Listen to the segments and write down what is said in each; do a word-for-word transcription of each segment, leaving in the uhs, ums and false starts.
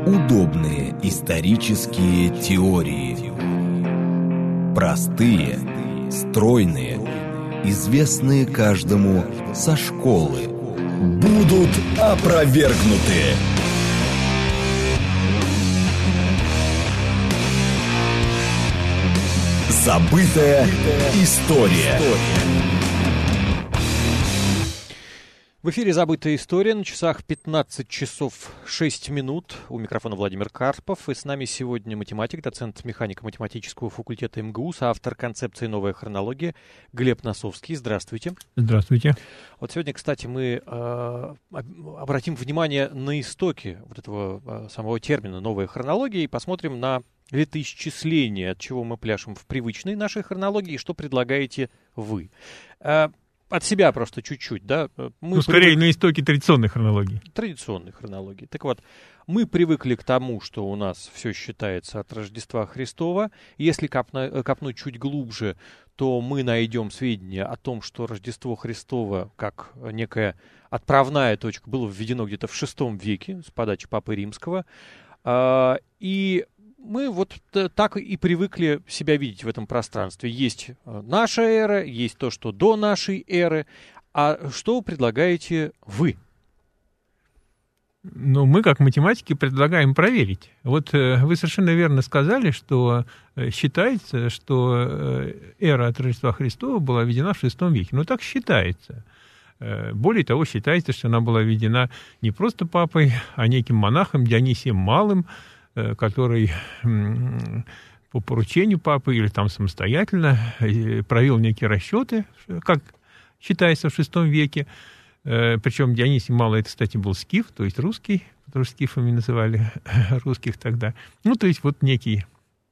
Удобные исторические теории. Простые, стройные, известные каждому со школы. Будут опровергнуты. Забытая история. В эфире «Забытая история». На часах пятнадцать часов шесть минут. У микрофона Владимир Карпов. И с нами сегодня математик, доцент механико-математического факультета эм гэ у, соавтор концепции «Новая хронология» Глеб Носовский. Здравствуйте. Здравствуйте. Вот сегодня, кстати, мы э, обратим внимание на истоки вот этого э, самого термина «новая хронология» и посмотрим на летоисчисление, от чего мы пляшем в привычной нашей хронологии, и что предлагаете вы. Э, От себя просто чуть-чуть, да? Мы ну, скорее, привык... на истоке традиционной хронологии. Традиционной хронологии. Так вот, мы привыкли к тому, что у нас все считается от Рождества Христова. Если копна... копнуть чуть глубже, то мы найдем сведения о том, что Рождество Христово, как некая отправная точка, было введено где-то в шестом веке с подачи Папы Римского. И мы вот так и привыкли себя видеть в этом пространстве. Есть наша эра, есть то, что до нашей эры. А что предлагаете вы? Ну, мы, как математики, предлагаем проверить. Вот э, вы совершенно верно сказали, что э, считается, что э, эра от Рождества Христова была введена в шестом веке. Ну, так считается. Э, более того, считается, что она была введена не просто папой, а неким монахом Дионисием Малым, который по поручению папы или там самостоятельно провел некие расчеты, как считается в шестом веке. Причем Дионисий Малый, это, кстати, был скиф, то есть русский, потому что скифами называли русских тогда. Ну, то есть вот некий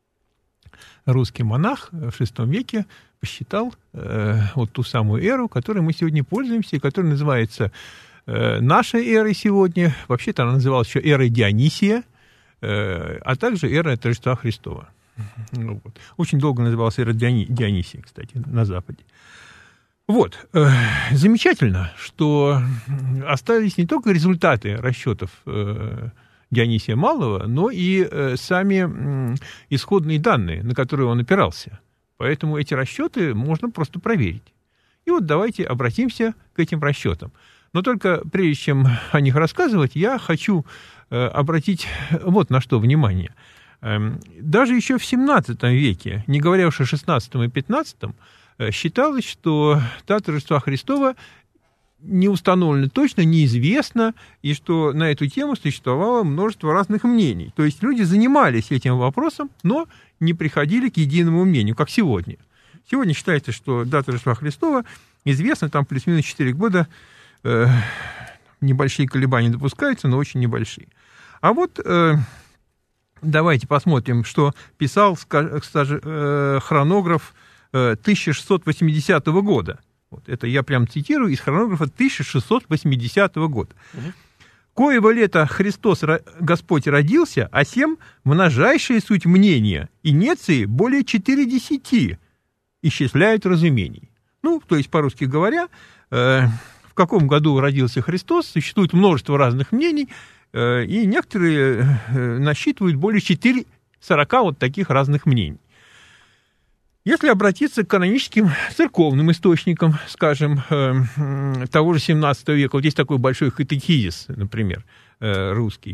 русский монах в шестом веке посчитал вот ту самую эру, которой мы сегодня пользуемся, и которая называется нашей эрой сегодня. Вообще-то она называлась еще эрой Дионисия, а также эра от Рождества Христова. Ну, вот. Очень долго называлась эра Диони, Дионисия, кстати, на Западе. Вот. Замечательно, что остались не только результаты расчетов Дионисия Малого, но и сами исходные данные, на которые он опирался. Поэтому эти расчеты можно просто проверить. И вот давайте обратимся к этим расчетам. Но только прежде чем о них рассказывать, я хочу обратить вот на что внимание. Даже еще в семнадцатом веке, не говоря уж о шестнадцатом и пятнадцатом, считалось, что дата Рождества Христова не установлена точно, неизвестна, и что на эту тему существовало множество разных мнений. То есть люди занимались этим вопросом, но не приходили к единому мнению, как сегодня. Сегодня считается, что дата Рождества Христова известна, там плюс-минус четыре года, э, небольшие колебания допускаются, но очень небольшие. А вот э, давайте посмотрим, что писал, кстати, э, хронограф э, тысяча шестьсот восьмидесятого года. Вот это я прям цитирую из хронографа тысяча шестьсот восьмидесятого года. Угу. «Коего лета Христос Господь родился, а сем множайшая суть мнения, и неции более четыре десяти исчисляют разумений». Ну, то есть, по-русски говоря, э, в каком году родился Христос, существует множество разных мнений, и некоторые насчитывают более четыреста сорок вот таких разных мнений. Если обратиться к каноническим церковным источникам, скажем, того же семнадцатого века, вот есть такой большой катехизис, например, русский,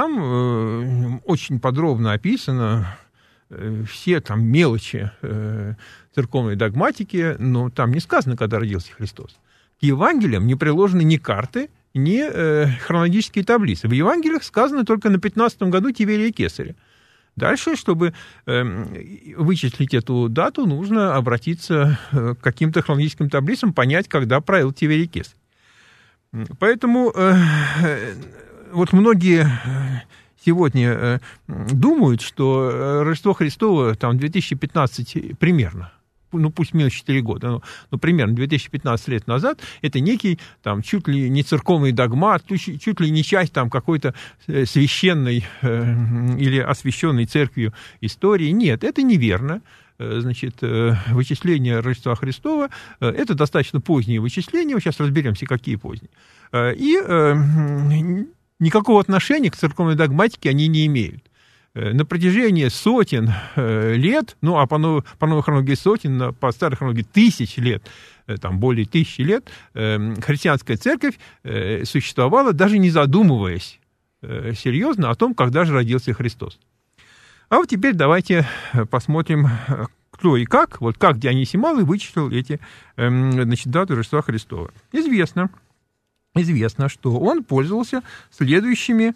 там очень подробно описано все там мелочи церковной догматики, но там не сказано, когда родился Христос. К Евангелиям не приложены ни карты, ни э, хронологические таблицы. В Евангелиях сказано только на пятнадцатом году Тиверия Кесаря. Дальше, чтобы э, вычислить эту дату, нужно обратиться к каким-то хронологическим таблицам, понять, когда правил Тиверий Кесарь. Поэтому э, вот многие сегодня э, думают, что Рождество Христово там две тысячи пятнадцать примерно. Ну, пусть минус четыре года, но, ну, примерно две тысячи пятнадцать лет назад, это некий, там, чуть ли не церковный догмат, чуть, чуть ли не часть, там, какой-то священной э, или освященной церковью истории. Нет, это неверно. Значит, вычисление Рождества Христова – это достаточно поздние вычисления, сейчас разберемся, какие поздние. И никакого отношения к церковной догматике они не имеют. На протяжении сотен лет, ну, а по новой, по новой хронологии сотен, по старой хронологии тысяч лет, там более тысячи лет, христианская церковь существовала, даже не задумываясь серьезно о том, когда же родился Христос. А вот теперь давайте посмотрим, кто и как, вот как Дионисий Малый вычислил эти, значит, даты Рождества Христова. Известно, известно, что он пользовался следующими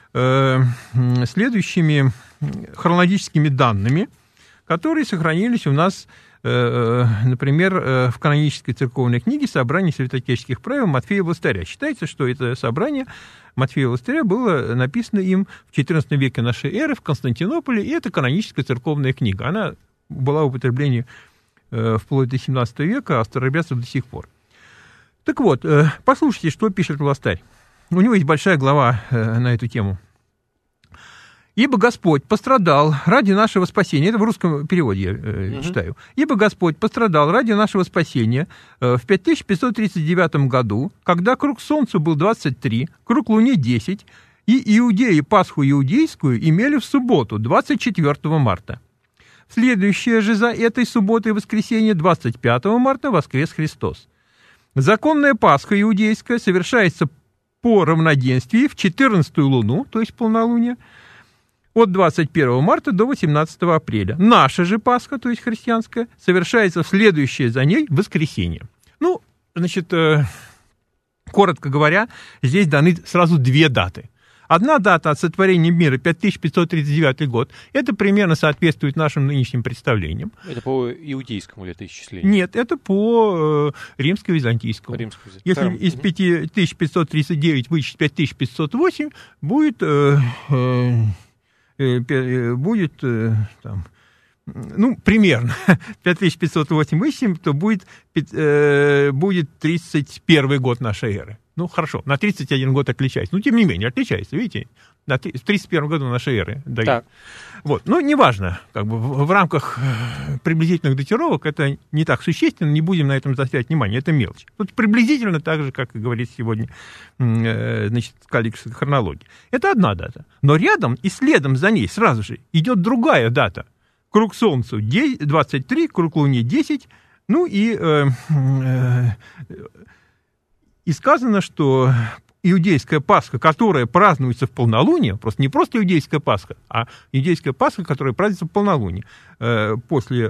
следующими хронологическими данными, которые сохранились у нас, например, в канонической церковной книге «Собрание святоотеческих правил» Матфея Властаря. Считается, что это собрание Матфея Властаря было написано им в четырнадцатом веке нашей эры в Константинополе, и это каноническая церковная книга. Она была в употреблении вплоть до семнадцатого века, а старообрядцев до сих пор. Так вот, послушайте, что пишет Властарь. У него есть большая глава э, на эту тему. «Ибо Господь пострадал ради нашего спасения». Это в русском переводе я э, угу. читаю. «Ибо Господь пострадал ради нашего спасения э, в пять тысяч пятьсот тридцать девятом году, когда круг Солнцу был двадцать три, круг Луне десять, и иудеи Пасху иудейскую имели в субботу, двадцать четвёртого марта. В следующее же за этой субботой и воскресенье, двадцать пятого марта, воскрес Христос. Законная Пасха иудейская совершается по равноденствии в четырнадцатую луну, то есть полнолуние, от двадцать первого марта до восемнадцатого апреля. Наша же Пасха, то есть христианская, совершается в следующее за ней воскресенье». Ну, значит, э, коротко говоря, здесь даны сразу две даты. Одна дата от сотворения мира, пять тысяч пятьсот тридцать девятый год, это примерно соответствует нашим нынешним представлениям. Это по иудейскому летоисчислению? Нет, это по э, римско-византийскому. Если из пять тысяч пятьсот тридцать девять вычесть пять тысяч пятьсот восемь, будет, э, э, э, будет э, там, ну, примерно пять тысяч пятьсот восемь, то будет, э, будет тридцать первый год нашей эры. Ну, хорошо, на тридцать один год отличается. Ну, тем не менее, отличается, видите? На в тридцать первом году нашей эры дают. Так. Вот. Ну, неважно, как бы в, в рамках приблизительных датировок это не так существенно, не будем на этом заострять внимание, это мелочь. Тут приблизительно так же, как и говорит сегодня, э, значит, каллиграфская хронология. Это одна дата. Но рядом и следом за ней сразу же идет другая дата. Круг Солнцу двадцать три, круг Луне десять, ну и... Э, э, И сказано, что иудейская Пасха, которая празднуется в полнолуние, просто не просто иудейская Пасха, а иудейская Пасха, которая празднуется в полнолуние, после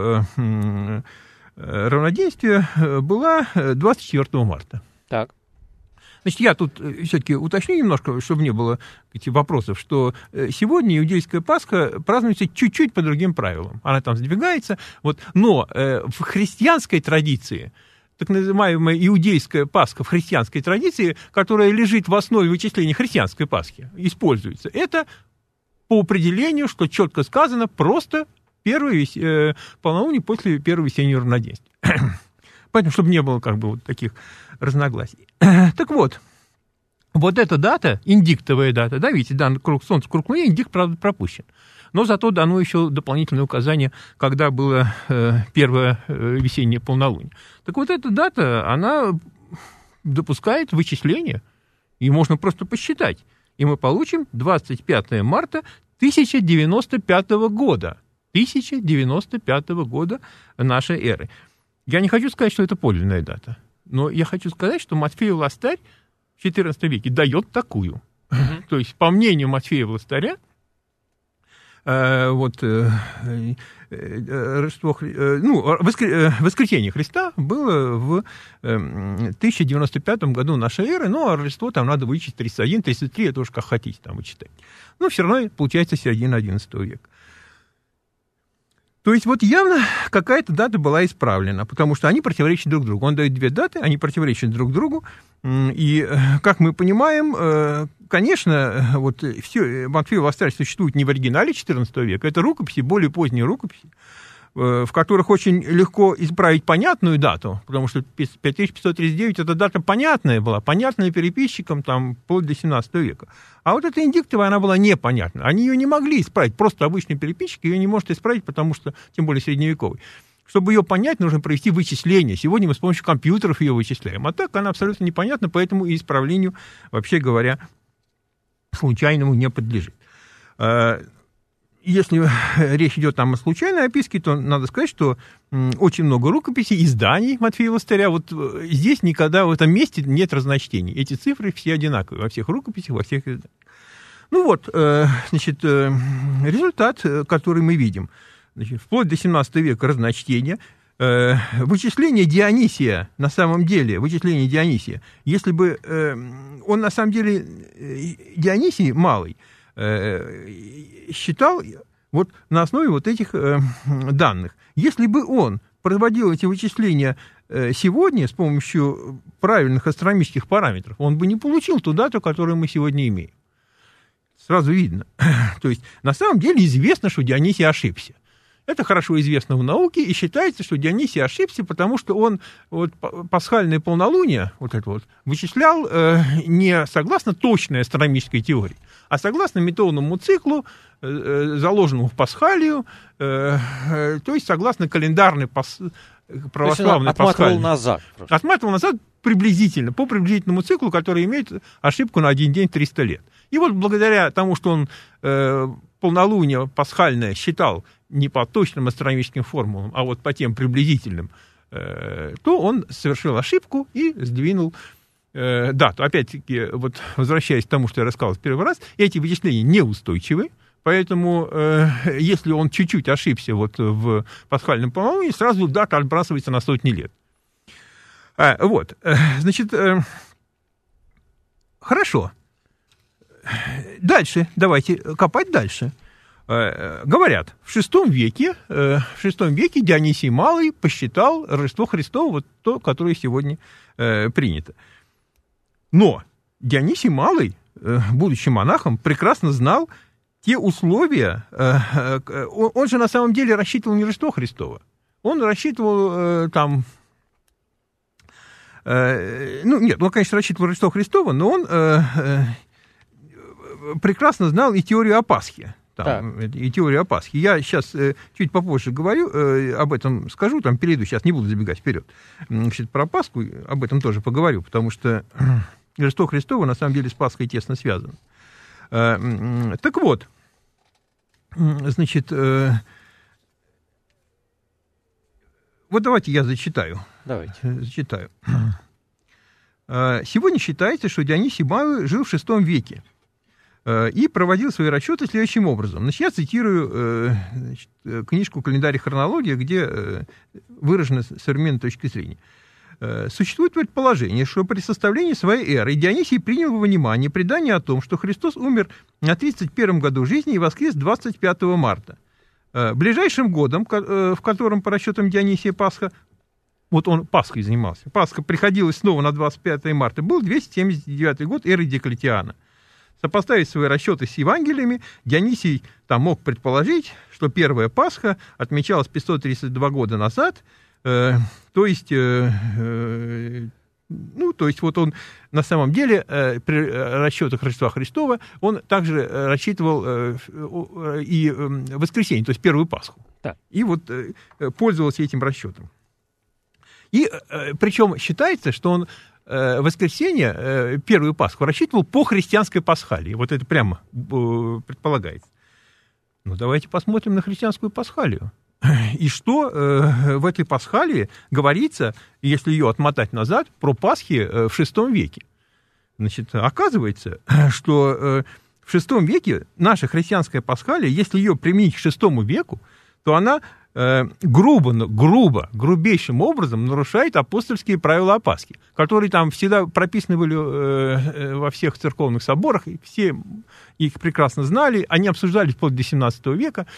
равноденствия, была двадцать четвёртого марта. Так. Значит, я тут все-таки уточню немножко, чтобы не было этих вопросов, что сегодня иудейская Пасха празднуется чуть-чуть по другим правилам. Она там сдвигается, вот, но в христианской традиции, так называемая иудейская Пасха в христианской традиции, которая лежит в основе вычисления христианской Пасхи, используется. Это по определению, что четко сказано, просто первое э, полнолуние после первого весеннего равноденствия. Поэтому, чтобы не было как бы вот таких разногласий. Так вот, вот эта дата, индиктовая дата, да, видите, дан круг Солнца, круг Луны, индикт, правда, пропущен. Но зато дано еще дополнительное указание, когда было э, первое э, весеннее полнолуние. Так вот, эта дата, она допускает вычисление, и можно просто посчитать. И мы получим двадцать пятого марта тысяча девяносто пятого года. тысяча девяносто пятого года нашей эры. Я не хочу сказать, что это подлинная дата, но я хочу сказать, что Матфей Властарь в четырнадцатом веке дает такую. Mm-hmm. То есть, по мнению Матфея Властаря, вот, Рождество, ну, воскресение Христа было в тысяча девяносто пятом году нашей эры, ну, а Рождество там надо вычесть тридцать один, тридцать три, это уж как хотите там вычитать. Но все равно получается середина одиннадцатого века. То есть вот явно какая-то дата была исправлена, потому что они противоречат друг другу. Он дает две даты, они противоречат друг другу, и, как мы понимаем, конечно, вот все, Матфей Властарь существует не в оригинале четырнадцатого века, это рукописи, более поздние рукописи, в которых очень легко исправить понятную дату, потому что пять тысяч пятьсот тридцать девять эта дата понятная была, понятная переписчикам там, вплоть до семнадцатого века. А вот эта индиктовая, она была непонятна. Они ее не могли исправить, просто обычный переписчик ее не может исправить, потому что, тем более средневековый. Чтобы ее понять, нужно провести вычисление. Сегодня мы с помощью компьютеров ее вычисляем. А так она абсолютно непонятна, поэтому и исправлению, вообще говоря, случайному не подлежит. Если речь идет там о случайной описке, то надо сказать, что очень много рукописей, изданий Матфея Ластыря. Вот здесь никогда в этом месте нет разночтений. Эти цифры все одинаковые во всех рукописях, во всех изданиях. Ну вот, значит, результат, который мы видим. Значит, вплоть до семнадцатого века разночтения. Вычисление Дионисия, на самом деле, вычисление Дионисия, если бы он, на самом деле, Дионисий малый, считал вот на основе вот этих э, данных. Если бы он проводил эти вычисления э, сегодня с помощью правильных астрономических параметров, он бы не получил ту дату, которую мы сегодня имеем. Сразу видно. То есть, на самом деле известно, что Дионисий ошибся. Это хорошо известно в науке, и считается, что Дионисий ошибся, потому что он вот, пасхальное полнолуние вот это вот, вычислял э, не согласно точной астрономической теории, а согласно методному циклу, э, заложенному в Пасхалию, э, э, то есть согласно календарной пас... православной Пасхалии. Отматывал назад. Просто. Отматывал назад приблизительно, по приблизительному циклу, который имеет ошибку на один день триста лет. И вот благодаря тому, что он э, полнолуние пасхальное считал не по точным астрономическим формулам, а вот по тем приблизительным, э, то он совершил ошибку и сдвинул э, дату. Опять-таки, вот возвращаясь к тому, что я рассказал в первый раз, эти вычисления неустойчивы, поэтому э, если он чуть-чуть ошибся вот в пасхальном полнолунии, сразу дата отбрасывается на сотни лет. А, вот, э, значит, э, хорошо. Дальше, давайте копать дальше. Говорят, в шестом веке, в шестом веке Дионисий Малый посчитал Рождество Христово, вот то, которое сегодня принято. Но Дионисий Малый, будучи монахом, прекрасно знал те условия. Он же на самом деле рассчитывал не Рождество Христово. Он рассчитывал там... Ну, нет, он, конечно, рассчитывал Рождество Христово, но он прекрасно знал и теорию о Пасхе. Там, и теорию о Пасхе. Я сейчас э, чуть попозже говорю, э, об этом скажу, там перейду, сейчас не буду забегать вперед. Значит, про Пасху об этом тоже поговорю, потому что Рождество Христово на самом деле с Пасхой тесно связано. Э, э, так вот, значит, э, вот давайте я зачитаю. Давайте. Зачитаю. Сегодня считается, что Дионисий Малый жил в шестом веке и проводил свои расчеты следующим образом. Значит, я цитирую значит, книжку «Календарь и хронология», где выражена современная точка зрения. Существует предположение, что при составлении своей эры Дионисий принял во внимание предание о том, что Христос умер на тридцать первом году жизни и воскрес двадцать пятого марта. Ближайшим годом, в котором по расчетам Дионисия Пасха, вот он Пасхой занимался, Пасха приходилась снова на двадцать пятого марта, был двести семьдесят девятый год эры Диоклетиана. Сопоставив свои расчеты с Евангелиями, Дионисий там мог предположить, что первая Пасха отмечалась пятьсот тридцать два года назад, э, то есть, э, э, ну, то есть вот он на самом деле э, при расчетах Рождества Христова он также рассчитывал э, э, и э, воскресенье, то есть первую Пасху, да. И вот э, пользовался этим расчетом. И э, причем считается, что он воскресенье, первую Пасху, рассчитывал по христианской пасхалии. Вот это прямо предполагается. Ну, давайте посмотрим на христианскую пасхалию. И что в этой пасхалии говорится, если ее отмотать назад, про Пасхи в шестом веке. Значит, оказывается, что в шестом веке наша христианская пасхалия, если ее применить к шестому веку, то она грубо, грубо, грубейшим образом нарушает апостольские правила о Пасхе, которые там всегда прописаны были э, во всех церковных соборах, и все их прекрасно знали, они обсуждались вплоть до семнадцатого века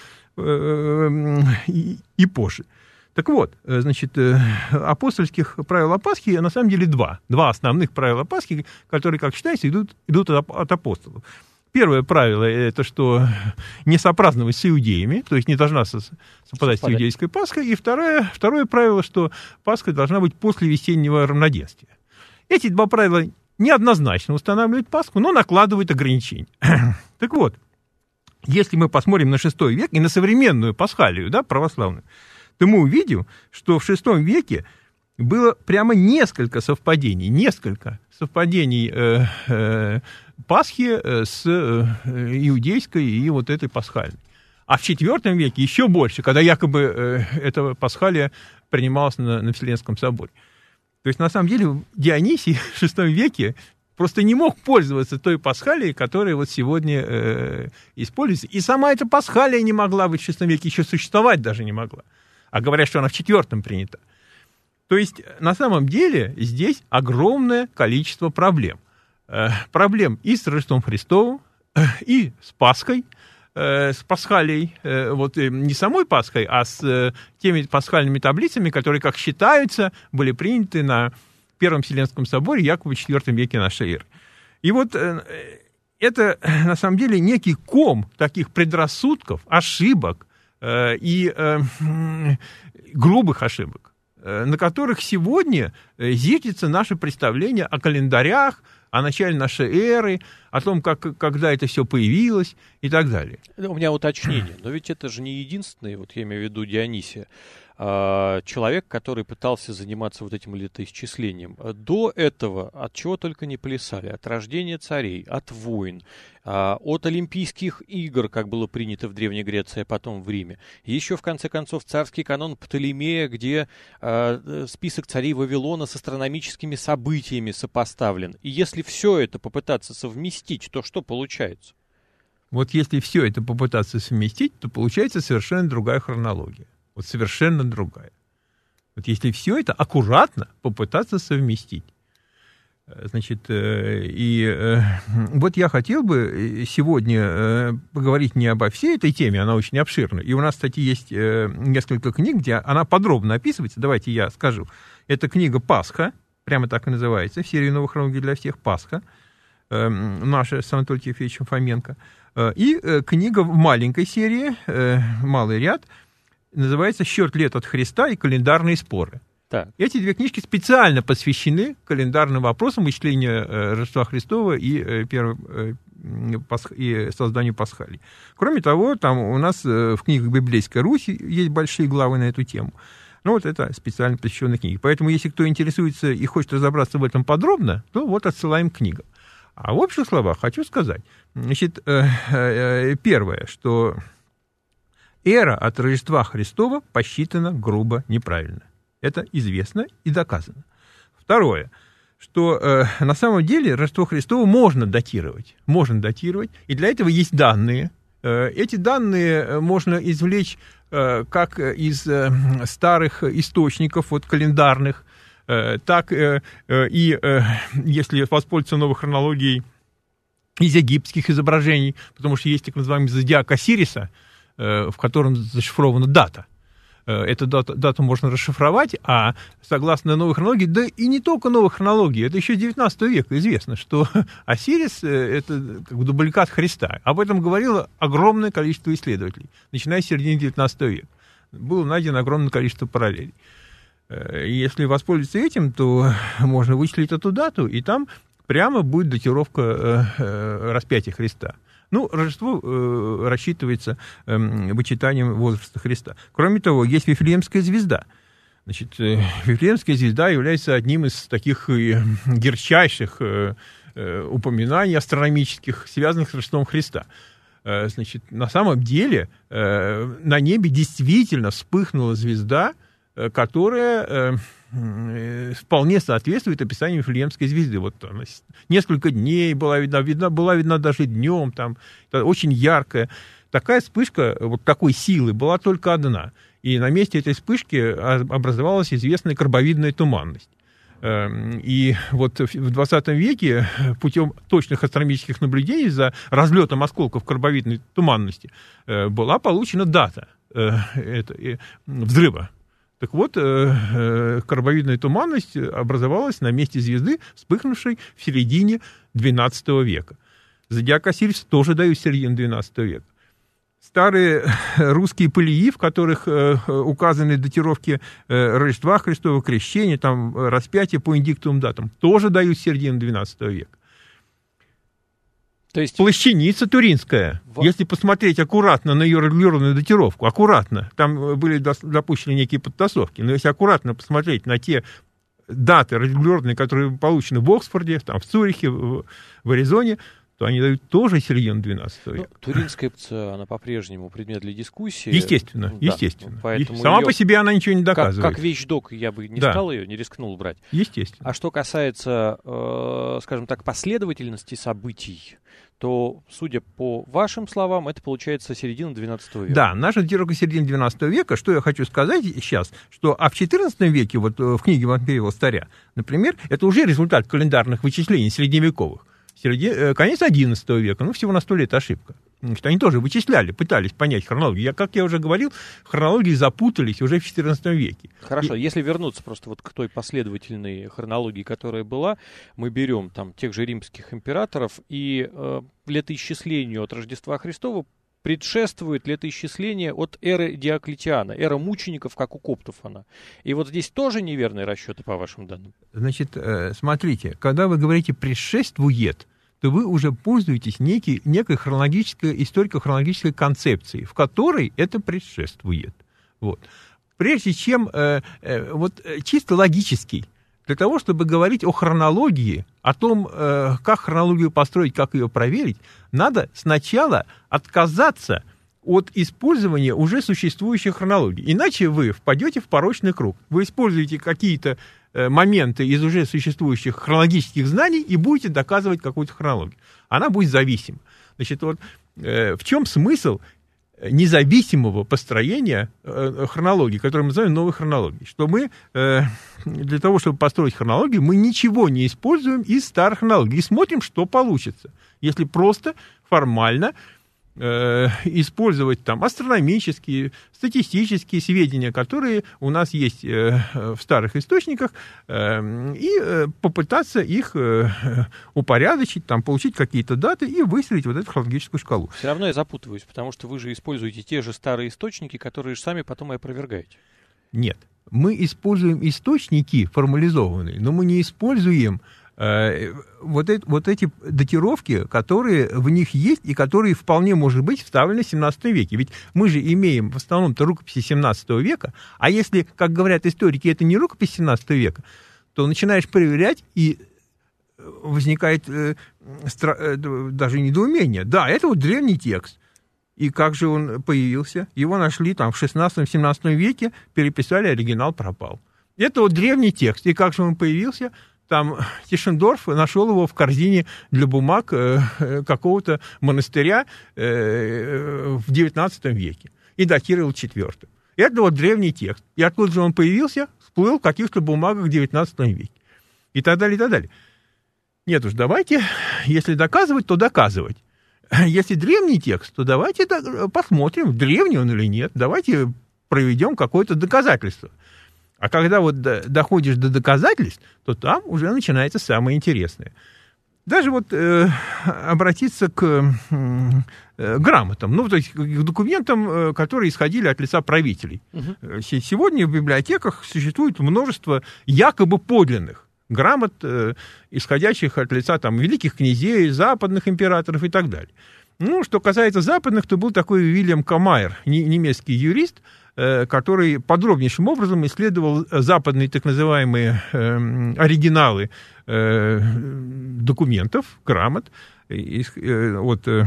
э, и, и позже. Так вот, значит, апостольских правил о Пасхе на самом деле два. Два основных правила о Пасхе, которые, как считается, идут, идут от, от апостолов. Первое правило – это что не сопраздновать с иудеями, то есть не должна совпадать с иудейской Пасхой. И второе, второе правило, что Пасха должна быть после весеннего равноденствия. Эти два правила неоднозначно устанавливают Пасху, но накладывают ограничения. Так вот, если мы посмотрим на шестой век и на современную пасхалию, да, православную, то мы увидим, что в шестом веке было прямо несколько совпадений, несколько совпадений э, э, Пасхи с э, иудейской и вот этой пасхальной. А в четвертом веке еще больше, когда якобы э, эта пасхалия принималась на, на Вселенском соборе. То есть, на самом деле, Дионисий в шестом веке просто не мог пользоваться той пасхалией, которая вот сегодня э, используется. И сама эта пасхалия не могла быть в шестом веке, еще существовать даже не могла. А говорят, что она в четвертом принята. То есть, на самом деле, здесь огромное количество проблем. Э, проблем и с Рождеством Христовым, э, и с Пасхой, э, с пасхалией, э, вот э, не самой Пасхой, а с э, теми пасхальными таблицами, которые, как считаются, были приняты на Первом Вселенском соборе, якобы в четвертом веке нашей эры. И вот э, это, на самом деле, некий ком таких предрассудков, ошибок э, и э, грубых ошибок, на которых сегодня зиждется наше представление о календарях, о начале нашей эры, о том, как, когда это все появилось и так далее. У меня уточнение, но ведь это же не единственный, вот я имею в виду Дионисия, человек, который пытался заниматься вот этим летоисчислением. До этого от чего только не плясали. От рождения царей, от войн, от Олимпийских игр, как было принято в Древней Греции, а потом в Риме. Еще, в конце концов, царский канон Птолемея, где список царей Вавилона с астрономическими событиями сопоставлен. И если все это попытаться совместить, то что получается? Вот если все это попытаться совместить, то получается совершенно другая хронология. Вот совершенно другая. Вот если все это аккуратно попытаться совместить. Значит, и вот я хотел бы сегодня поговорить не обо всей этой теме, она очень обширна. И у нас, кстати, есть несколько книг, где она подробно описывается. Давайте я скажу. Это книга «Пасха», прямо так и называется, в серии «Новых хронологий для всех» «Пасха», наша с Анатолием Тимофеевичем Фоменко. И книга в маленькой серии, «Малый ряд», называется «Счет лет от Христа и календарные споры». Так. Эти две книжки специально посвящены календарным вопросам вычисления э, Рождества Христова и, э, перв... э, пасх... и созданию Пасхалии. Кроме того, там у нас э, в книгах «Библейская Русь» есть большие главы на эту тему. Ну, вот это специально посвященные книги. Поэтому, если кто интересуется и хочет разобраться в этом подробно, то вот отсылаем к книгам. А в общих словах хочу сказать. Значит, э, э, первое, что эра от Рождества Христова посчитана грубо неправильно. Это известно и доказано. Второе, что э, на самом деле Рождество Христово можно датировать. Можно датировать, и для этого есть данные. Э, эти данные можно извлечь э, как из э, старых источников, вот, календарных, э, так э, э, и, э, если воспользоваться новой хронологией, из египетских изображений, потому что есть так называемый зодиак Осириса, в котором зашифрована дата. Эту дату, дату можно расшифровать, а согласно новой хронологии, да и не только новой хронологии, это еще девятнадцатого века известно, что Осирис — это как бы дубликат Христа. Об этом говорило огромное количество исследователей, начиная с середины девятнадцатого века. Было найдено огромное количество параллелей. Если воспользоваться этим, то можно вычислить эту дату, и там прямо будет датировка распятия Христа. Ну, Рождество э, рассчитывается э, вычитанием возраста Христа. Кроме того, есть Вифлеемская звезда. Значит, э, Вифлеемская звезда является одним из таких э, ярчайших э, э, упоминаний астрономических, связанных с Рождеством Христа. Э, значит, на самом деле э, на небе действительно вспыхнула звезда, э, которая... Э, вполне соответствует описанию Вифлеемской звезды. Вот она несколько дней была видна, видна, была видна даже днем, там, очень яркая. Такая вспышка вот такой силы была только одна. И на месте этой вспышки образовалась известная карбовидная туманность. И вот в двадцатом веке путем точных астрономических наблюдений за разлетом осколков карбовидной туманности была получена дата взрыва. Так вот, карбовидная туманность образовалась на месте звезды, вспыхнувшей в середине двенадцатого века. Зодиак Осириса тоже дают в середине двенадцатого века. Старые русские пылии, в которых указаны датировки Рождества Христова, крещения, там, распятия по индиктовым датам, тоже дают в середине двенадцатого века. То есть... Плащаница туринская, вот. Если посмотреть аккуратно на ее регулярную датировку, аккуратно, там были допущены некие подтасовки, но если аккуратно посмотреть на те даты религиозные, которые получены в Оксфорде, там, в Цюрихе, в, в Аризоне, то они дают тоже середину двенадцатого века. Ну, туринская опция, она по-прежнему предмет для дискуссии. Естественно, да, естественно. Поэтому Сама ее, по себе она ничего не доказывает. Как, как вещдок я бы не да. стал ее, не рискнул брать. Естественно. А что касается, э, скажем так, последовательности событий, то, судя по вашим словам, это получается середина двенадцатого века. Да, наша датировка середины двенадцатого века. Что я хочу сказать сейчас, что а в четырнадцатом веке, вот в книге Вампирия Волстаря, например, это уже результат календарных вычислений средневековых. Середин, конец одиннадцатого века, ну, всего на сто лет ошибка. Значит, они тоже вычисляли, пытались понять хронологию. Я, как я уже говорил, хронологии запутались уже в четырнадцатом веке. Хорошо, И... если вернуться просто вот к той последовательной хронологии, которая была, мы берем там тех же римских императоров, и э, летоисчислению от Рождества Христова предшествует летоисчисление от эры Диоклетиана, эра мучеников, как у коптов она. И вот здесь тоже неверные расчеты, по вашим данным. Значит, смотрите, когда вы говорите «предшествует», то вы уже пользуетесь некий, некой хронологической, историко-хронологической концепцией, в которой это предшествует. Вот. Прежде чем, э, э, вот чисто логически, для того, чтобы говорить о хронологии, о том, э, как хронологию построить, как ее проверить, надо сначала отказаться от использования уже существующей хронологии. Иначе вы впадете в порочный круг. Вы используете какие-то э, моменты из уже существующих хронологических знаний и будете доказывать какую-то хронологию. Она будет зависима. Значит, вот э, в чем смысл независимого построения э, хронологии, которую мы называем новой хронологией? Что мы э, для того, чтобы построить хронологию, мы ничего не используем из старых хронологий и смотрим, что получится. Если просто формально использовать там астрономические, статистические сведения, которые у нас есть в старых источниках, и попытаться их упорядочить, там, получить какие-то даты и выстроить вот эту хронологическую шкалу. Все равно я запутываюсь, потому что вы же используете те же старые источники, которые же сами потом и опровергаете. Нет, мы используем источники формализованные, но мы не используем Вот, это, вот эти датировки, которые в них есть и которые вполне, может быть, вставлены в семнадцатом веке. Ведь мы же имеем в основном-то рукописи семнадцатого века, а если, как говорят историки, это не рукопись семнадцатого века, то начинаешь проверять, и возникает э, стра- э, даже недоумение. Да, это вот древний текст. И как же он появился? Его нашли там в шестнадцатом-семнадцатом веке, переписали, оригинал пропал. Это вот древний текст. И как же он появился? Там Тишендорф нашел его в корзине для бумаг э, какого-то монастыря э, в девятнадцатом веке и датировал четвертым. Это вот древний текст. И откуда же он появился? Всплыл в каких-то бумагах в девятнадцатом веке. И так далее, и так далее. Нет уж, давайте, если доказывать, то доказывать. Если древний текст, то давайте посмотрим, древний он или нет. Давайте проведем какое-то доказательство. А когда вот доходишь до доказательств, то там уже начинается самое интересное. Даже вот э, обратиться к э, грамотам, ну, то есть к документам, э, которые исходили от лица правителей. Угу. Сегодня в библиотеках существует множество якобы подлинных грамот, э, исходящих от лица там, великих князей, западных императоров и так далее. Ну, что касается западных, то был такой Вильям Камайер, немецкий юрист, который подробнейшим образом исследовал западные так называемые э, оригиналы э, документов, грамот э, от э,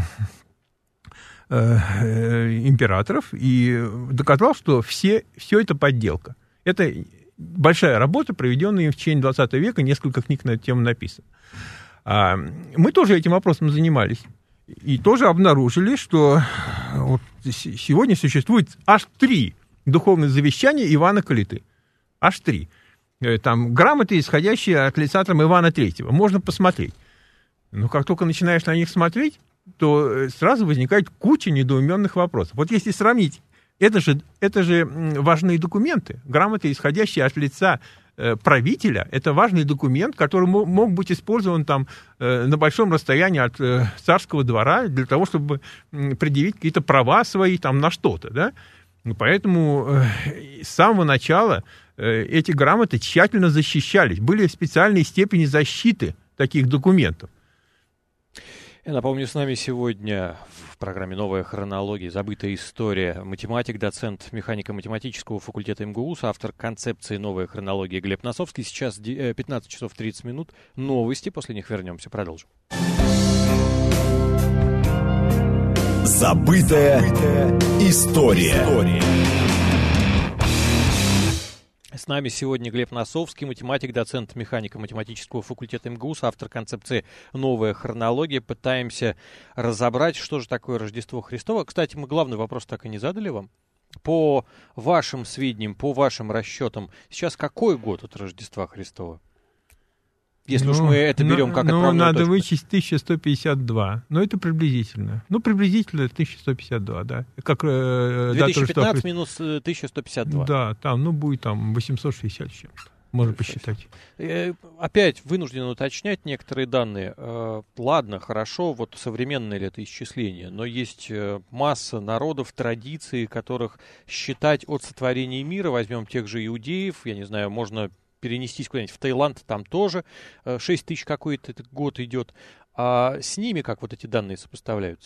э, императоров и доказал, что все, все это подделка. Это большая работа, проведенная им в течение двадцатого века, несколько книг на эту тему написано. А мы тоже этим вопросом занимались. И тоже обнаружили, что вот сегодня существует аж три духовных завещания Ивана Калиты. Аж три. Там грамоты, исходящие от лица там, Ивана Третьего. Можно посмотреть. Но как только начинаешь на них смотреть, то сразу возникает куча недоуменных вопросов. Вот если сравнить, это же, это же важные документы. Грамоты, исходящие от лица правителя, это важный документ, который мог быть использован там на большом расстоянии от царского двора для того, чтобы предъявить какие-то права свои там на что-то, да? Поэтому с самого начала эти грамоты тщательно защищались. Были специальные степени защиты таких документов. Я напомню, с нами сегодня в программе «Новая хронология. Забытая история» математик, доцент механико-математического факультета МГУ, автор концепции «Новая хронология» Глеб Носовский. Сейчас пятнадцать часов тридцать минут. Новости, после них вернемся, продолжим. Забытая история. С нами сегодня Глеб Носовский, математик, доцент механико-математического факультета МГУ, автор концепции «Новая хронология». Пытаемся разобрать, что же такое Рождество Христово. Кстати, мы главный вопрос так и не задали вам. По вашим сведениям, по вашим расчетам, сейчас какой год от Рождества Христова? Если ну, уж мы это берем как отправную Ну, надо точку. вычесть тысяча сто пятьдесят два. Но это приблизительно. Ну, приблизительно тысяча сто пятьдесят два, да. Как, э, две тысячи пятнадцать минус тысяча сто пятьдесят два. Да, там, ну, будет там восемьсот шестьдесят чем-то. Можно посчитать. Опять вынужден уточнять некоторые данные. Ладно, хорошо, вот современное ли это исчисление, но есть масса народов, традиций, которых считать от сотворения мира, возьмем тех же иудеев, я не знаю, можно перенестись куда-нибудь в Таиланд, там тоже шесть тысяч какой-то год идет. А с ними как вот эти данные сопоставляются?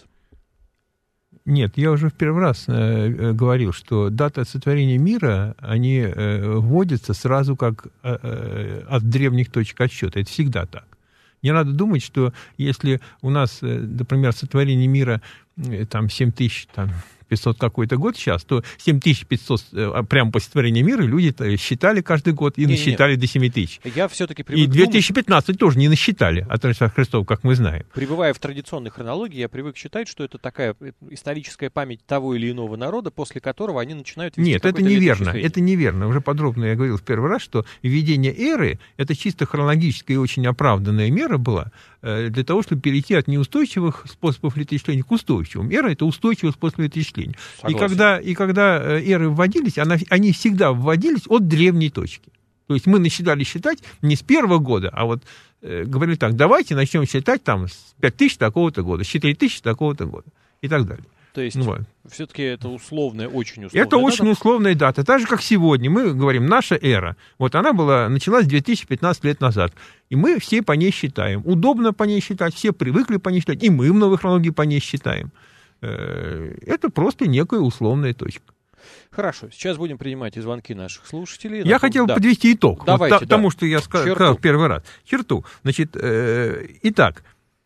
Нет, я уже в первый раз э, говорил, что даты сотворения мира, они э, вводятся сразу как э, э, от древних точек отсчета. Это всегда так. Не надо думать, что если у нас, э, например, сотворение мира э, там семь тысяч там, пятьсот какой-то год сейчас, то семь тысяч пятьсот э, прямо после сотворения мира люди считали каждый год и не, насчитали не, не. до семь тысяч. Я все-таки привык И две тысячи пятнадцать думать, тоже не насчитали от Рождества Христова, как мы знаем. Пребывая в традиционной хронологии, я привык считать, что это такая историческая память того или иного народа, после которого они начинают вести. Нет, это неверно. Это неверно. Уже подробно я говорил в первый раз, что введение эры — это чисто хронологическая и очень оправданная мера была для того, чтобы перейти от неустойчивых способов летоисчисления к устойчивым. Эра — это устойчивый способ летоисчисления. И когда, и когда эры вводились, она, они всегда вводились от древней точки. То есть мы начинали считать не с первого года, а вот э, говорили так, давайте начнем считать там с пять тысяч такого-то года, с четыре тысячи такого-то года и так далее. То есть вот. Все-таки это условная, очень условная Это дата? Очень условная дата. Так же, как сегодня. Мы говорим, наша эра. Вот она была, началась две тысячи пятнадцать лет назад. И мы все по ней считаем. Удобно по ней считать, все привыкли по ней считать. И мы в новой хронологии по ней считаем. Это просто некая условная точка. Хорошо, сейчас будем принимать и звонки наших слушателей. Я Напом... хотел да. подвести итог. Давайте, вот, да. Тому, что я сказал, сказал в первый раз. Черту. Значит, э, итак,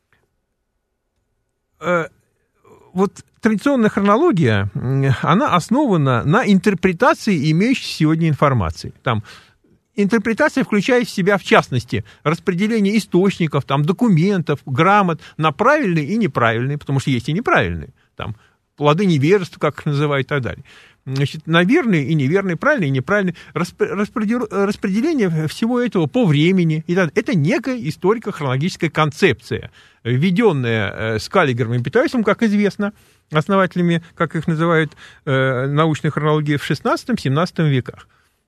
э, вот традиционная хронология, она основана на интерпретации имеющейся сегодня информации. Там интерпретация включает в себя, в частности, распределение источников, там, документов, грамот на правильные и неправильные, потому что есть и неправильные, там, плоды невежества, как их называют, и так далее. Значит, на верные и неверные, правильные и неправильные, распределение всего этого по времени. И так, это некая историко-хронологическая концепция, введенная Скаллигером и Питайсом, как известно, основателями, как их называют, научной хронологии в шестнадцатом-семнадцатом веках.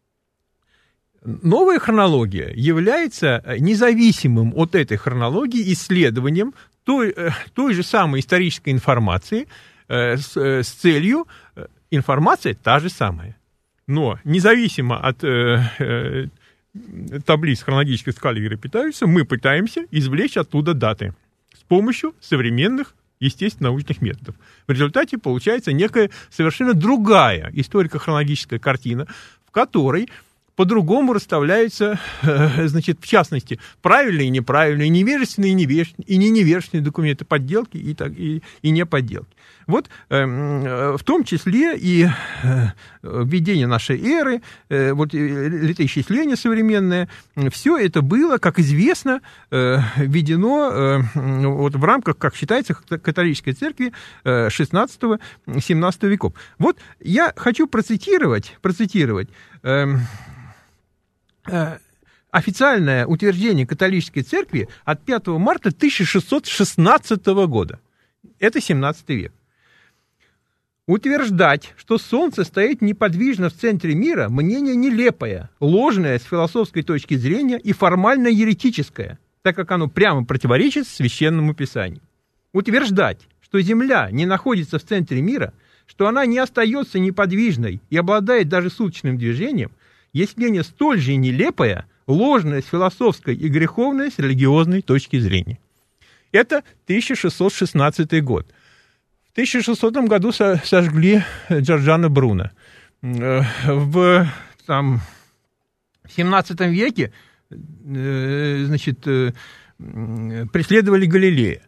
Новая хронология является независимым от этой хронологии исследованием той, той же самой исторической информации с, с целью, информация та же самая, но независимо от э, э, таблиц хронологических Скаллигера и Питайса мы пытаемся извлечь оттуда даты с помощью современных естественно-научных методов. В результате получается некая совершенно другая историко-хронологическая картина, в которой по-другому расставляются, значит, в частности, правильные и неправильные, невежественные и, невежественные, и не невежественные документы, подделки и, так, и, и не подделки. Вот э, в том числе и э, введение нашей эры, э, вот, летоисчисление современное, все это было, как известно, э, введено э, вот, в рамках, как считается, католической церкви э, шестнадцатого-семнадцатого веков. Вот я хочу процитировать, процитировать э, э, официальное утверждение католической церкви от пятого марта тысяча шестьсот шестнадцатого года. Это семнадцатый век. Утверждать, что Солнце стоит неподвижно в центре мира, мнение нелепое, ложное с философской точки зрения и формально еретическое, так как оно прямо противоречит Священному Писанию. Утверждать, что Земля не находится в центре мира, что она не остается неподвижной и обладает даже суточным движением, есть мнение столь же нелепое, ложное с философской и греховное с религиозной точки зрения. Это тысяча шестьсот шестнадцатый год. В тысяча шестисотом году сожгли Джорджано Бруно. В, там, в семнадцатом веке, значит, преследовали Галилея.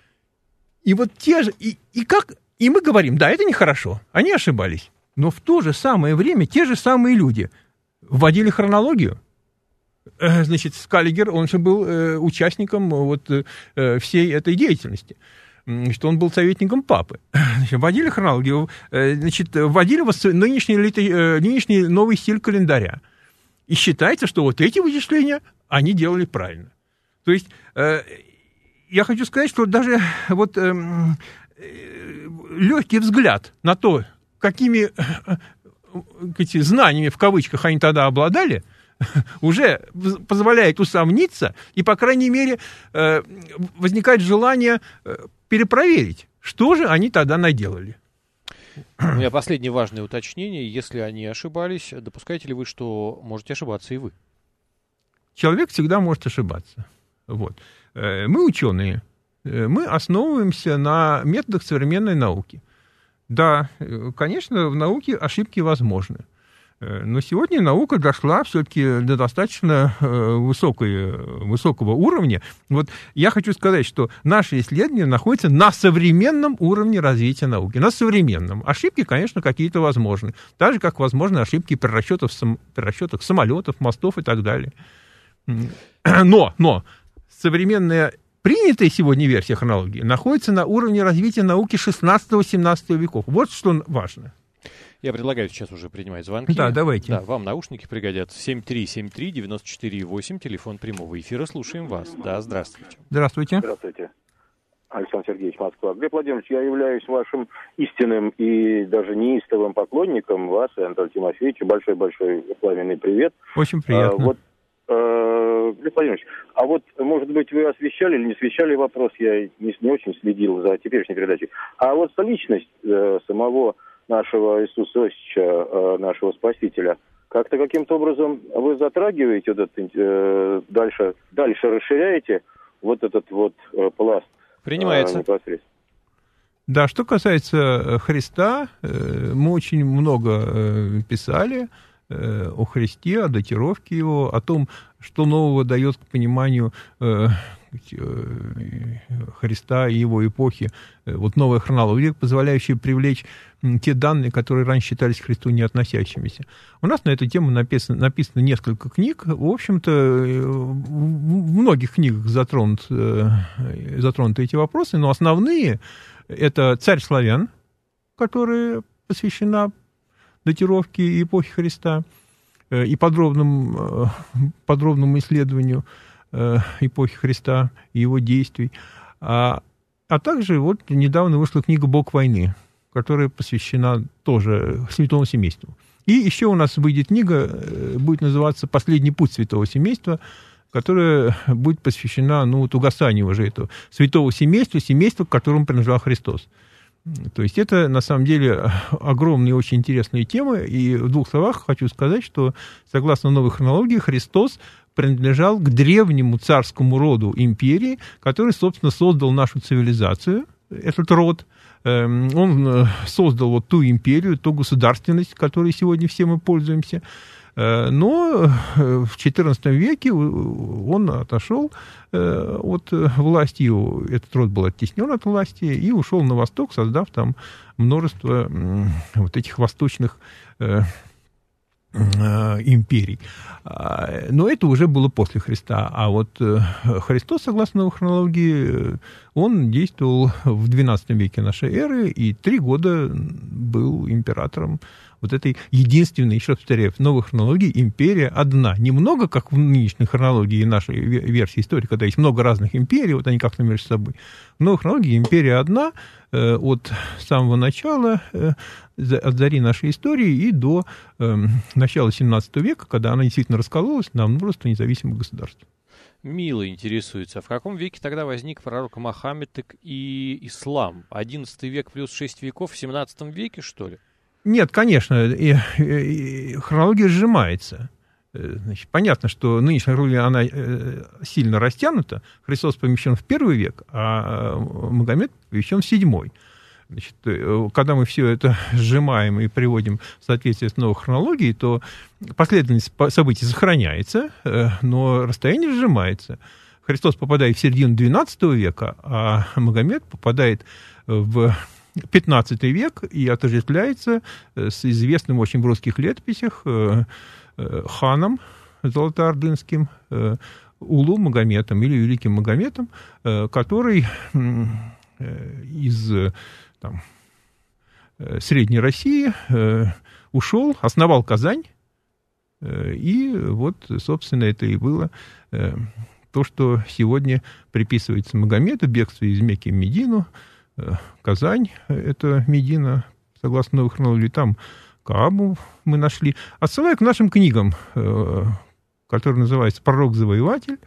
И вот те же... И, и, как, и мы говорим, да, это нехорошо, они ошибались. Но в то же самое время те же самые люди вводили хронологию. Значит, Скаллигер, он же был э, участником вот, э, всей этой деятельности, что он был советником папы. Значит, вводили хронологию, э, значит, вводили нынешний, э, нынешний новый стиль календаря. И считается, что вот эти вычисления они делали правильно. То есть, э, я хочу сказать, что даже вот э, э, легкий взгляд на то, какими э, эти знаниями, в кавычках, они тогда обладали, уже позволяет усомниться, и, по крайней мере, возникает желание перепроверить, что же они тогда наделали. У меня последнее важное уточнение. Если они ошибались, допускаете ли вы, что можете ошибаться и вы? Человек всегда может ошибаться. Вот. Мы ученые. Мы основываемся на методах современной науки. Да, конечно, в науке ошибки возможны. Но сегодня наука дошла все-таки до достаточно высокой, высокого уровня. Вот я хочу сказать, что наши исследования находятся на современном уровне развития науки. На современном. Ошибки, конечно, какие-то возможны. Так же, как возможны ошибки при расчетах, при расчетах самолетов, мостов и так далее. Но, но современная принятая сегодня версия хронологии находится на уровне развития науки шестнадцатого-семнадцатого веков. Вот что важно. Я предлагаю сейчас уже принимать звонки. Да, давайте. Да, вам наушники пригодятся. семь три семь три девять четыре восемь, телефон прямого эфира. Слушаем вас. Да, здравствуйте. Здравствуйте. Здравствуйте. Александр Сергеевич, Москва. Глеб Владимирович, я являюсь вашим истинным и даже неистовым поклонником, вас и Антона Тимофеевича. Большой-большой пламенный привет. Очень приятно. А, вот, э, Глеб Владимирович, а вот, может быть, вы освещали или не освещали вопрос, я не, не очень следил за теперешней передачей. А вот личность э, самого нашего Иисуса Иосифовича, нашего Спасителя, как-то каким-то образом вы затрагиваете вот этот, э, дальше, дальше расширяете вот этот вот э, пласт? Принимается. Э, да, что касается Христа, э, мы очень много э, писали э, о Христе, о датировке его, о том, что нового дает к пониманию э, Христа и его эпохи, вот новая хронология, позволяющая привлечь те данные, которые раньше считались к Христу не относящимися. У нас на эту тему написано, написано несколько книг. В общем-то, в многих книгах затронут, затронуты эти вопросы, но основные — это «Царь славян», которая посвящена датировке эпохи Христа и подробному, подробному исследованию эпохи Христа и его действий. А, а также вот недавно вышла книга «Бог войны», которая посвящена тоже святому семейству. И еще у нас выйдет книга, будет называться «Последний путь святого семейства», которая будет посвящена, ну, вот угасанию уже этого святого семейства, семейства, к которому принадлежал Христос. То есть это, на самом деле, огромные, очень интересные темы. И в двух словах хочу сказать, что, согласно новой хронологии, Христос принадлежал к древнему царскому роду империи, который, собственно, создал нашу цивилизацию, этот род. Он создал вот ту империю, ту государственность, которой сегодня все мы пользуемся. Но в четырнадцатом веке он отошел от власти, этот род был оттеснен от власти и ушел на восток, создав там множество вот этих восточных империй. Но это уже было после Христа. А вот Христос, согласно хронологии, он действовал в двенадцатом веке нашей эры и три года был императором вот этой единственной, еще раз повторяю, в новой хронологии империя одна. Немного, как в нынешней хронологии нашей версии истории, когда есть много разных империй, вот они как-то между собой. В новой хронологии империя одна э, от самого начала, э, от зари нашей истории и до э, начала семнадцатого века, когда она действительно раскололась на множество независимых государств. Мила интересуется, в каком веке тогда возник пророк Мохаммед и ислам? одиннадцатый век плюс шесть веков в семнадцатом веке, что ли? Нет, конечно, и, и, и хронология сжимается. Значит, понятно, что нынешняя религия, она сильно растянута. Христос помещен в первый век, а Магомед помещен в седьмой. Значит, когда мы все это сжимаем и приводим в соответствие с новой хронологией, то последовательность событий сохраняется, но расстояние сжимается. Христос попадает в середину двенадцатого века, а Магомед попадает в пятнадцатый век и отождествляется с известным очень в русских летописях ханом золотоордынским, Улу Магометом или Великим Магометом, который из там, Средней России ушел, основал Казань, и вот, собственно, это и было то, что сегодня приписывается Магомету, бегство из Мекки в Медину. Казань — это Медина, согласно новой хронологии, там Каабу мы нашли. Отсылаю к нашим книгам, которые называются «Пророк-завоеватель»,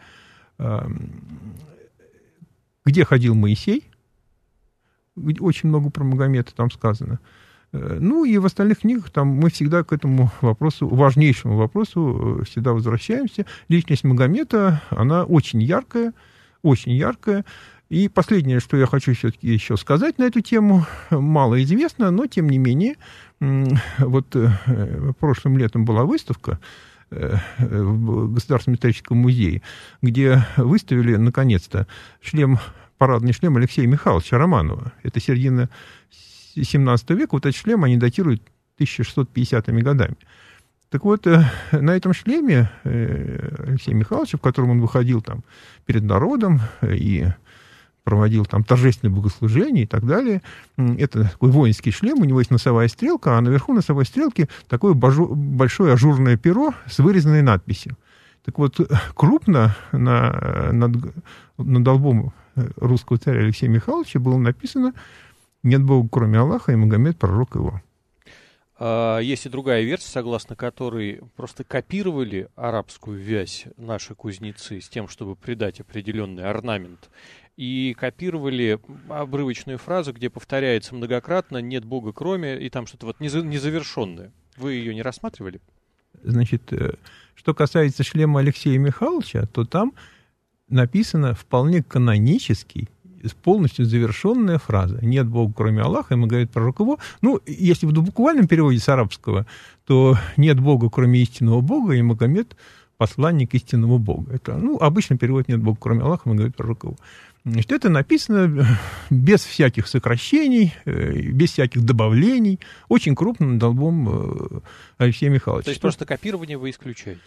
где ходил Моисей, очень много про Магомета там сказано. Ну, и в остальных книгах там мы всегда к этому вопросу, важнейшему вопросу, всегда возвращаемся. Личность Магомета, она очень яркая, очень яркая. И последнее, что я хочу все-таки еще сказать на эту тему, мало известно, но тем не менее, вот прошлым летом была выставка в Государственном историческом музее, где выставили, наконец-то, шлем, парадный шлем Алексея Михайловича Романова. Это середина семнадцатого века. Вот этот шлем они датируют тысяча шестьсот пятидесятыми годами. Так вот, на этом шлеме Алексея Михайловича, в котором он выходил там перед народом и проводил там торжественное богослужение и так далее. Это такой воинский шлем, у него есть носовая стрелка, а наверху носовой стрелки такое большое ажурное перо с вырезанной надписью. Так вот, крупно на, над, над лбом русского царя Алексея Михайловича было написано «Нет Бога, кроме Аллаха, и Магомед, пророк его». Есть и другая версия, согласно которой просто копировали арабскую вязь наши кузнецы с тем, чтобы придать определенный орнамент, и копировали обрывочную фразу, где повторяется многократно «нет Бога кроме», и там что-то вот незавершенное. Вы ее не рассматривали? Значит, что касается шлема Алексея Михайловича, то там написано вполне канонический, полностью завершенная фраза «нет Бога, кроме Аллаха», и Магомед, пророк его. Ну, если в буквальном переводе с арабского, то «нет Бога, кроме истинного Бога», и Магомед — посланник истинного Бога. Это, ну, обычно перевод «нет Бога, кроме Аллаха», Магомед, пророк его. Значит, это написано без всяких сокращений, без всяких добавлений, очень крупным над лбом Алексея Михайловича. То есть просто копирование вы исключаете?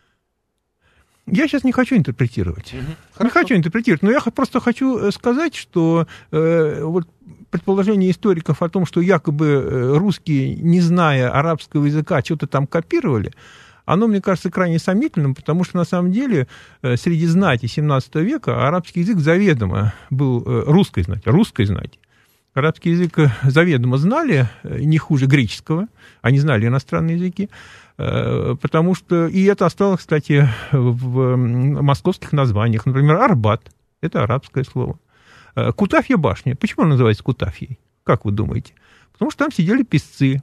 Я сейчас не хочу интерпретировать. Угу. Не хочу интерпретировать, но я просто хочу сказать, что э, вот предположение историков о том, что якобы русские, не зная арабского языка, что-то там копировали, оно, мне кажется, крайне сомнительным, потому что, на самом деле, среди знати семнадцатого века арабский язык заведомо был русской знати, русской знати. Арабский язык заведомо знали не хуже греческого, они знали иностранные языки, потому что, и это осталось, кстати, в московских названиях. Например, Арбат – это арабское слово. Кутафья башня. Почему она называется Кутафьей? Как вы думаете? Потому что там сидели писцы.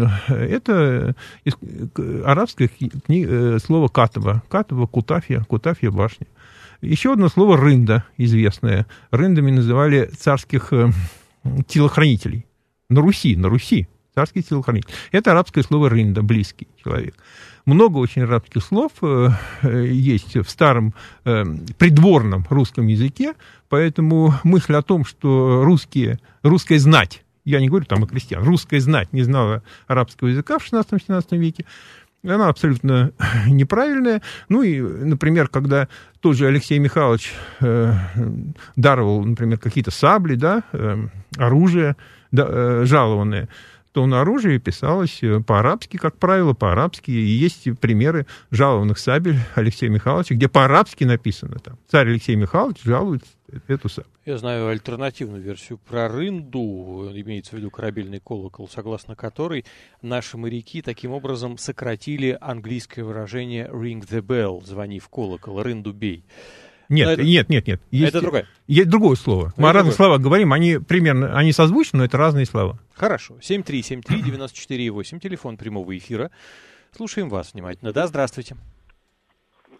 Это арабское слово катаба. Катаба, Кутафья, Кутафья башня. Еще одно слово рында известное. Рындами называли царских телохранителей. На Руси, на Руси. Царский телохранитель. Это арабское слово рында, близкий человек. Много очень арабских слов есть в старом придворном русском языке, поэтому мысль о том, что русские, русская знать, я не говорю там о крестьян, русская знать не знала арабского языка в шестнадцатом-семнадцатом веке, она абсолютно неправильная. Ну и, например, когда тот же Алексей Михайлович э, даровал, например, какие-то сабли, да, э, оружие да, э, жалованное, то на оружии писалось по-арабски, как правило, по-арабски. И есть примеры жалованных сабель Алексея Михайловича, где по-арабски написано там. Царь Алексей Михайлович жалует эту саблю. Я знаю альтернативную версию про рынду, имеется в виду корабельный колокол, согласно которой наши моряки таким образом сократили английское выражение «ring the bell», «звони в колокол», «рынду бей». Нет, это, нет, нет, нет. Есть, это другое. Есть другое слово. Мы о разных словах говорим, они примерно, они созвучны, но это разные слова. Хорошо. семь три семь три девять четыре восемь, телефон прямого эфира. Слушаем вас внимательно. Да, здравствуйте.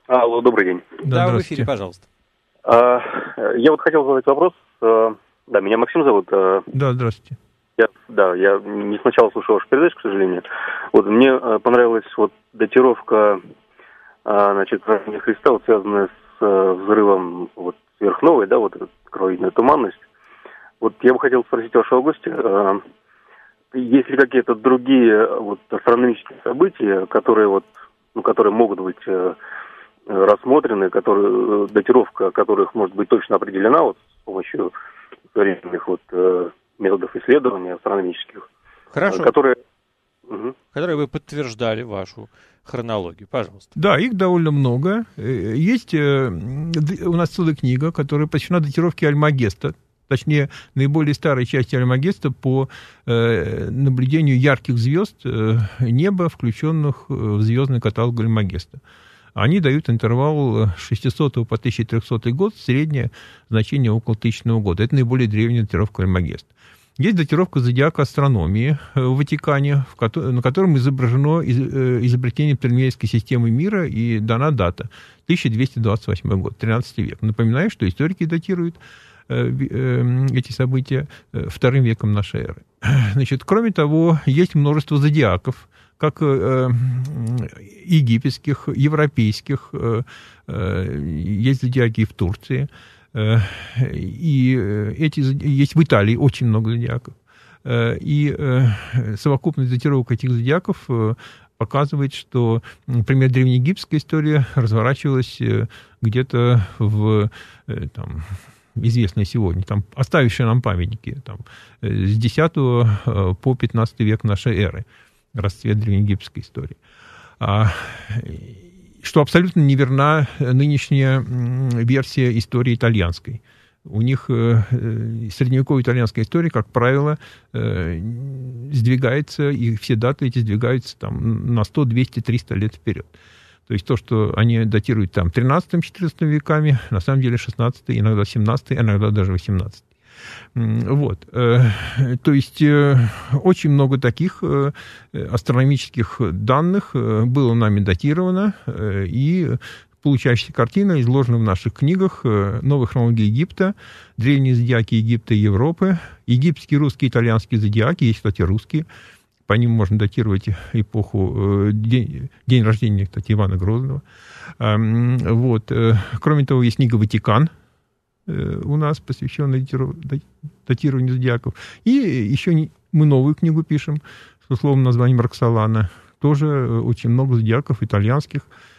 Алло, добрый день. Да, да в эфире, пожалуйста. А, я вот хотел задать вопрос. Да, меня Максим зовут. Да, здравствуйте. Я, да, я не сначала слушал вашу передачу, к сожалению. Вот мне понравилась вот датировка, значит, рождения Христа, вот связанная с взрывом вот сверхновой, да, вот эта кровидная туманность. Вот я бы хотел спросить вашего гостя, есть ли какие-то другие вот астрономические события, которые вот, ну, которые могут быть рассмотрены, которые, датировка которых может быть точно определена вот с помощью современных вот методов исследования астрономических. Хорошо. Которые, угу. которые бы подтверждали вашу хронологию. Пожалуйста. Да, их довольно много. Есть у нас целая книга, которая посвящена датировке Альмагеста, точнее, наиболее старой части Альмагеста по э, наблюдению ярких звезд э, неба, включенных в звездный каталог Альмагеста. Они дают интервал с шестисотого по тысяча трехсотый год, среднее значение около тысячного года. Это наиболее древняя датировка Альмагеста. Есть датировка зодиака астрономии в Ватикане, в ко- на котором изображено из- изобретение Птолемейской системы мира и дана дата тысяча двести двадцать восьмой год, тринадцатый век. Напоминаю, что историки датируют э, э, эти события вторым веком нашей эры. Значит, кроме того, есть множество зодиаков, как э, египетских, европейских, э, э, есть зодиаки и в Турции, э, и эти, есть в Италии очень много зодиаков. Э, и э, совокупность датировок этих зодиаков э, показывает, что, например, древнеегипетская история разворачивалась э, где-то в... Э, там, известные сегодня, там, оставившие нам памятники там, с десятого по пятнадцатый век нашей эры. Расцвет древнеегипетской истории. Что абсолютно неверна нынешняя версия истории итальянской. У них средневековая итальянская история, как правило, сдвигается, и все даты эти сдвигаются там, на сто, двести, триста лет вперед. То есть то, что они датируют там тринадцатым-четырнадцатым веками, на самом деле шестнадцатый, иногда семнадцатый, иногда даже восемнадцатый. Вот. То есть очень много таких астрономических данных было нами датировано, и получающаяся картина изложена в наших книгах «Новая хронология Египта», «Древние зодиаки Египта и Европы», «Египетские, русские, итальянские зодиаки», есть, кстати, русские, по ним можно датировать эпоху, день, день рождения, кстати, Ивана Грозного. Вот. Кроме того, есть книга «Ватикан», у нас, посвященная датированию зодиаков. И еще мы новую книгу пишем с условным названием «Роксолана». Тоже очень много зодиаков итальянских,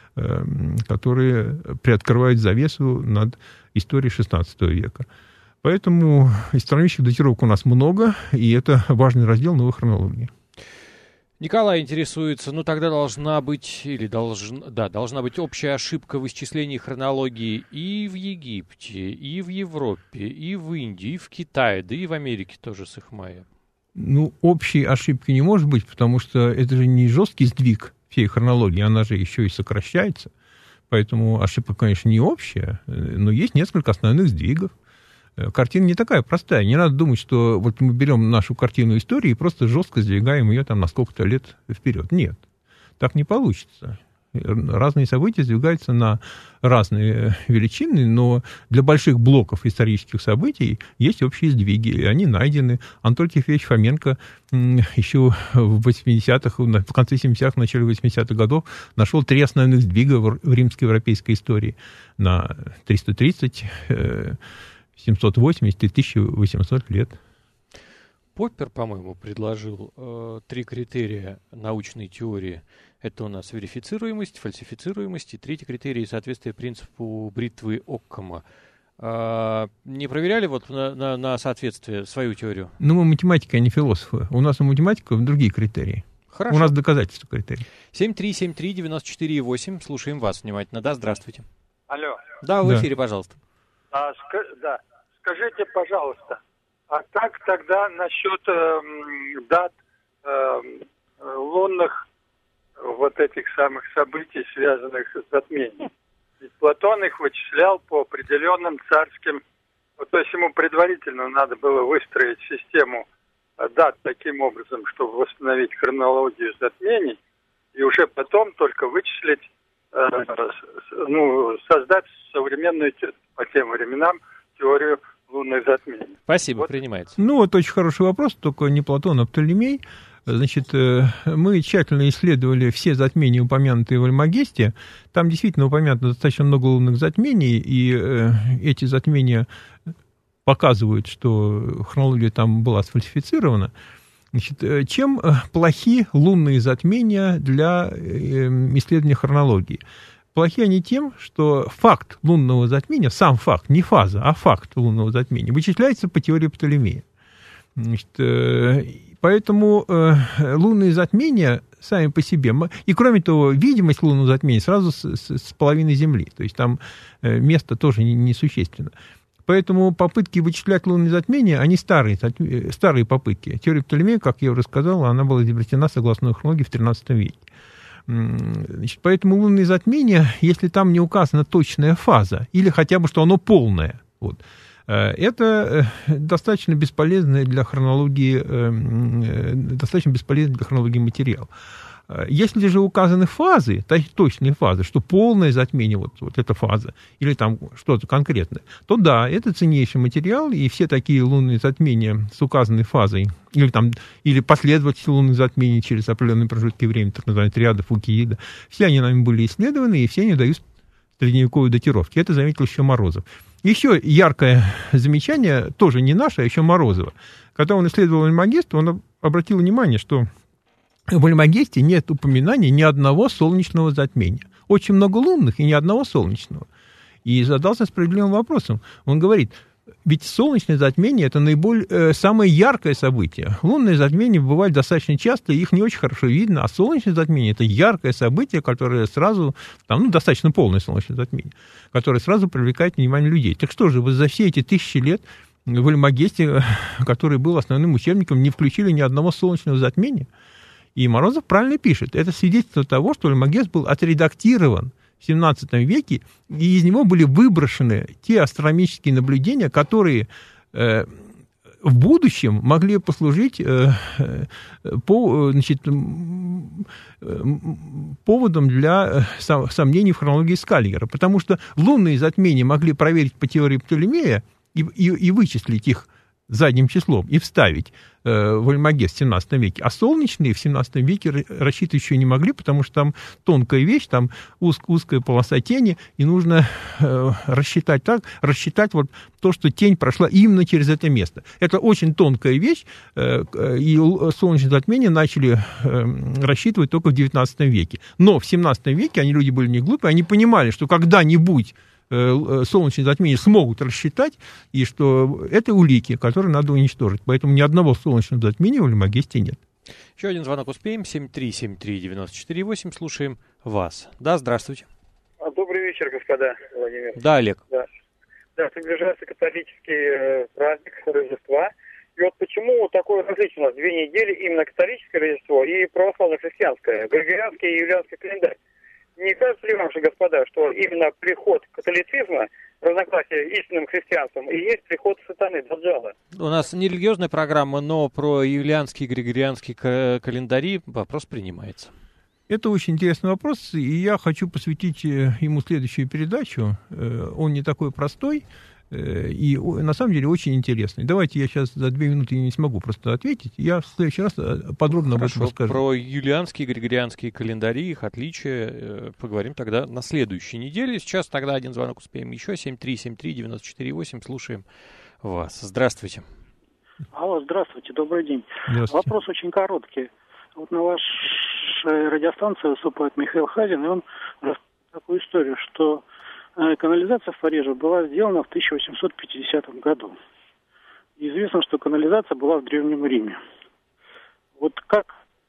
которые приоткрывают завесу над историей шестнадцатого века. Поэтому астрономических датировок у нас много, и это важный раздел новой хронологии. Николай интересуется, ну тогда должна быть, или должна, да, должна быть общая ошибка в исчислении хронологии и в Египте, и в Европе, и в Индии, и в Китае, да и в Америке тоже с их майя. Ну, общей ошибки не может быть, потому что это же не жесткий сдвиг всей хронологии, она же еще и сокращается. Поэтому ошибка, конечно, не общая, но есть несколько основных сдвигов. Картина не такая простая. Не надо думать, что вот мы берем нашу картину истории и просто жестко сдвигаем ее там на сколько-то лет вперед. Нет, так не получится. Разные события сдвигаются на разные величины, но для больших блоков исторических событий есть общие сдвиги, и они найдены. Анатолий Тимофеевич Фоменко еще в восьмидесятых, в конце семидесятых, в начале восьмидесятых годов нашел три основных сдвига в римской европейской истории на триста тридцать, семьсот восемьдесят и тысяча восемьсот лет. Поппер, по-моему, предложил э, три критерия научной теории. Это у нас верифицируемость, фальсифицируемость и третий критерий — соответствие принципу бритвы Оккама. Э, не проверяли вот на, на, на соответствие свою теорию? Ну, мы математики, а не философы. У нас у математиков другие критерии. Хорошо. У нас доказательства критерий. семь три семь три девяносто четыре восемь. Слушаем вас внимательно. Да, здравствуйте. Алло. Да, в Да. эфире, пожалуйста. А, ска- да. Скажите, пожалуйста, а как тогда насчет э, дат э, лунных вот этих самых событий, связанных с затмением? Ведь Платон их вычислял по определенным царским... Вот, то есть ему предварительно надо было выстроить систему дат таким образом, чтобы восстановить хронологию затмений, и уже потом только вычислить ну, создать современную по тем временам теорию лунных затмений. Спасибо, вот. Принимается. Ну, вот очень хороший вопрос, только не Платон, а Птолемей. Значит, мы тщательно исследовали все затмения, упомянутые в Альмагесте. Там действительно упомянуто достаточно много лунных затмений, и эти затмения показывают, что хронология там была сфальсифицирована. Значит, чем плохи лунные затмения для исследования хронологии? Плохи они тем, что факт лунного затмения, сам факт, не фаза, а факт лунного затмения, вычисляется по теории Птолемея. Значит, поэтому лунные затмения сами по себе, и кроме того, видимость лунного затмения сразу с, с, с половины Земли, то есть там место тоже несущественно. Поэтому попытки вычислять лунные затмения, они старые, старые попытки. Теория Птолемея, как я уже сказал, она была изобретена согласно хронологии в тринадцатом веке. Значит, поэтому лунные затмения, если там не указана точная фаза, или хотя бы, что оно полное, вот, это достаточно бесполезный для хронологии, достаточно бесполезный для хронологии материал. Если же указаны фазы, точные фазы, что полное затмение, вот, вот эта фаза, или там что-то конкретное, то да, это ценнейший материал, и все такие лунные затмения с указанной фазой, или, там, или последовательные лунные затмения через определенные промежутки времени, так называемые триады Фукиида, все они нами были исследованы, и все они дают средневековой датировки. Это заметил еще Морозов. Еще яркое замечание, тоже не наше, а еще Морозова. Когда он исследовал Альмагест, он обратил внимание, что в Альмагесте нет упоминания ни одного солнечного затмения. Очень много лунных и ни одного солнечного. И задался справедливым вопросом. Он говорит, ведь солнечное затмение – это наиболее, э, самое яркое событие. Лунные затмения бывают достаточно часто, их не очень хорошо видно, а солнечное затмение – это яркое событие, которое сразу, там, ну, достаточно полное солнечное затмение, которое сразу привлекает внимание людей. Так что же, вы за все эти тысячи лет в Альмагесте, который был основным учебником, не включили ни одного солнечного затмения? И Морозов правильно пишет. Это свидетельство того, что Альмагест был отредактирован в семнадцатом веке, и из него были выброшены те астрономические наблюдения, которые э, в будущем могли послужить э, по, значит, э, поводом для сом, сомнений в хронологии Скальгера. Потому что лунные затмения могли проверить по теории Птолемея и, и, и вычислить их задним числом и вставить э, в Альмагест в семнадцатом веке. А солнечные в семнадцатом веке рассчитывать еще не могли, потому что там тонкая вещь, там уз, узкая полоса тени, и нужно э, рассчитать так, рассчитать вот то, что тень прошла именно через это место. Это очень тонкая вещь, э, и солнечные затмения начали э, рассчитывать только в девятнадцатом веке. Но в семнадцатом веке они, люди были не глупые, они понимали, что когда-нибудь солнечные затмения смогут рассчитать, и что это улики, которые надо уничтожить. Поэтому ни одного солнечного затмения в Альмагесте нет. Еще один звонок успеем. семь три семь три девять четыре восемь. Слушаем вас. Да, здравствуйте. Добрый вечер, господа. Владимир. Да, Олег. Да, да, приближается католический э, праздник Рождества. И вот почему такое различие у нас две недели, именно католическое Рождество и православно-христианское, григорианский и юлианский календарь. Не кажется ли вам же, господа, что именно приход католицизма, разногласия истинным христианством, и есть приход сатаны, Даджала? У нас не религиозная программа, но про юлианский и григорианский календари вопрос принимается. Это очень интересный вопрос, и я хочу посвятить ему следующую передачу. Он не такой простой и на самом деле очень интересный. Давайте я сейчас за две минуты не смогу просто ответить. Я в следующий раз подробно Хорошо, об этом расскажу. Про юлианские и григорианские календари, их отличия поговорим тогда на следующей неделе. Сейчас тогда один звонок успеем еще. семь три семь три девять четыре восемь. Слушаем вас. Здравствуйте. Алло, здравствуйте, добрый день. Здравствуйте. Вопрос очень короткий. Вот на вашей радиостанции выступает Михаил Хазин, и он рассказывает такую историю, что канализация в Париже была сделана в тысяча восемьсот пятидесятом году. Известно, что канализация была в Древнем Риме. Вот как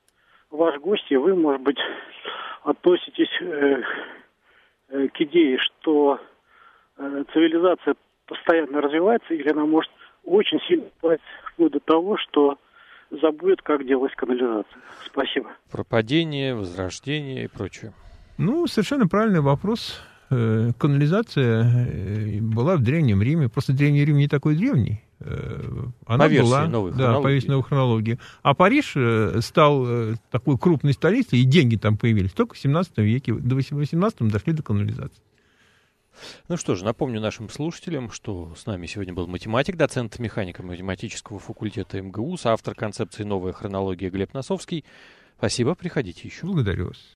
ваш гость и вы, может быть, относитесь э, э, к идее, что э, цивилизация постоянно развивается, или она может очень сильно вплыть вплоть до того, что забудет, как делать канализация? Спасибо. Пропадение, возрождение и прочее. Ну, совершенно правильный вопрос. Канализация была в Древнем Риме. Просто Древний Рим не такой древний. она по версии была новой да, хронологии. по версии новой хронологии. А Париж стал такой крупной столицей, и деньги там появились только в семнадцатом веке. До восемнадцатого дошли до канализации. Ну что же, напомню нашим слушателям, что с нами сегодня был математик, доцент механика математического факультета эм гэ у, соавтор концепции «Новая хронология» Глеб Носовский. Спасибо, приходите еще. Благодарю вас.